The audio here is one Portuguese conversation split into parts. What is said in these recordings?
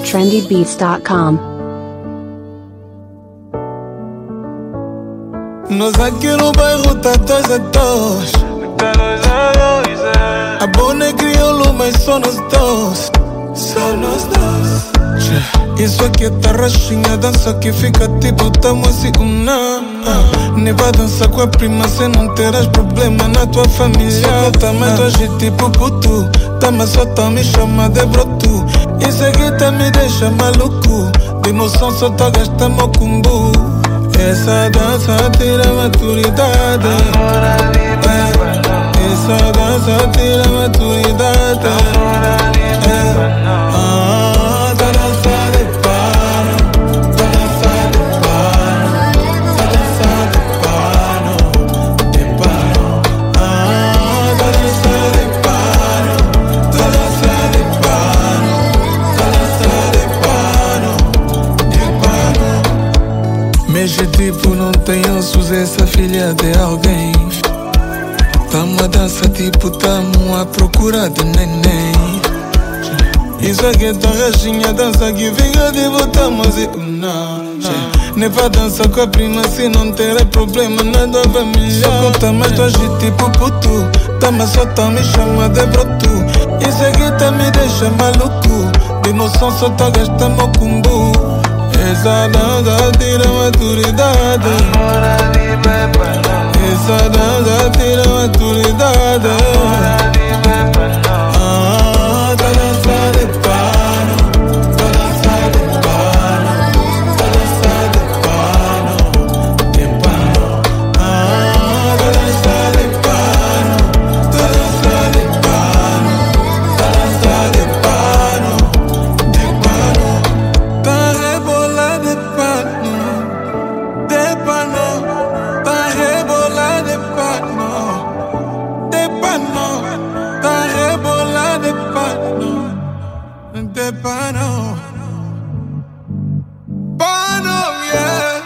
trendybeats.com. Nós aqui no bairro tá 2 a 2. A Bona crioulo, mas só nós dois. Só nós dois. Isso aqui é tarraxinha, dança que fica tipo tamo assim, nem vai dançar com a prima se não terás problema na tua família. Também tu agi tipo puto, tama só tá me chama de broto. Isso aqui tá me deixa maluco, de emoção só tá gastando cumbu. Essa dança tira maturidade, essa dança tira maturidade. Mexe tipo não tem ossos, essa filha de alguém. Tamo a dança tipo tamo à procura de neném. Isso aqui é tarraxinha, dança que fica tipo tamo assim, nem vai dançar com a prima se não ter problema na tua família. Só conta mais tu agi tipo puto, tama só tá me chama de broto. Isso aqui tá me deixa maluco, de emoção só tá gastando cumbu. Essa dança tira maturidade, essa dança tira maturidade. Tá dança de pano, tá dança de pano, tá dança de pano, de pano. Tá dança de pano, tá dança de pano, tá dança de pano, de pano. Tá rebola de pano, de pano. Tá rebola de pano, de pano. Tá rebola de pano, de pano. Pano, yeah,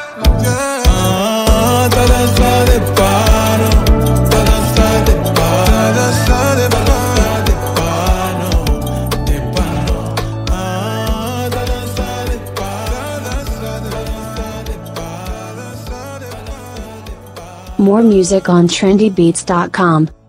yeah. Tá dança de pano, tá dança de pano, tá dança de pano, de pano. Tá dança de pano, dança de pano. More music on trendybeats.com.